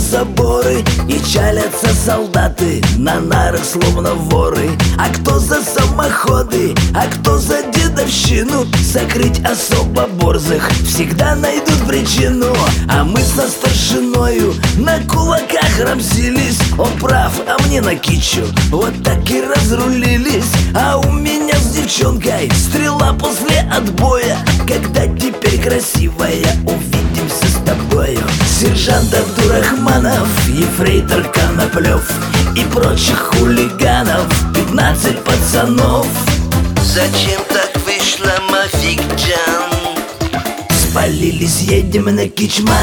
заборы, и чалятся солдаты на нарах, словно воры. А кто за самоходы, а кто за дедовщину, сокрыть особо борзых всегда найдут причину. А мы со старшиною на кулаках рамсились. Он прав, а мне на кичу, вот так и разрулились. А у меня с девчонкой стрела после отбоя. Когда теперь красивая, увидимся с тобою. Сержант Абдурахманов, ефрейтор Коноплев и прочих хулиганов 15 пацанов. Зачем так вышло, Мафикджан? Спалились, едем на Кичман.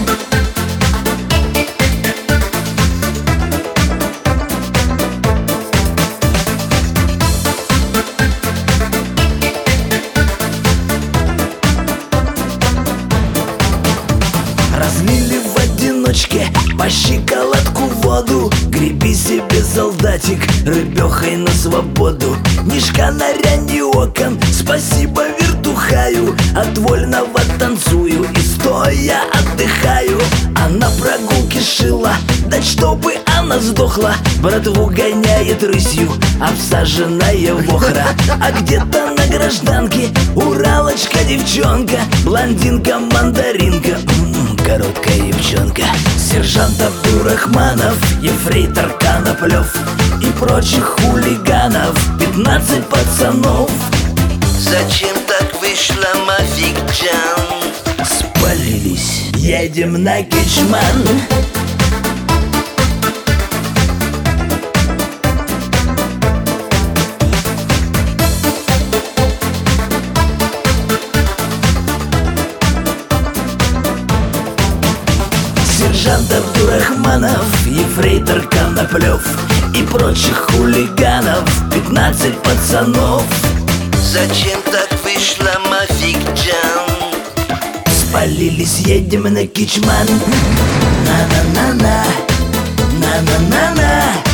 Разлили в одиночке по щиколотку воду. Греби себе, солдатик, рыбехой на свободу. Ни шканаря, ни окон, спасибо вертухаю. От вольного танцую и стоя отдыхаю. А на прогулке шила, да чтобы она сдохла. Братву гоняет рысью обсаженная вохра. А где-то на гражданке уралочка девчонка, блондинка-мандаринка, короткая девчонка. Сержант Абдурахманов, ефрейтор Коноплев и прочих хулиганов 15 пацанов. Зачем так вышло, Мафикджан? Спалились, едем на Кичман. Сержант Абдурахманов, ефрейтор Коноплев и прочих хулиганов 15 пацанов. Зачем так вышло, Мафикджан? Спалились, едем на Кичман. На-на-на-на, на-на-на-на.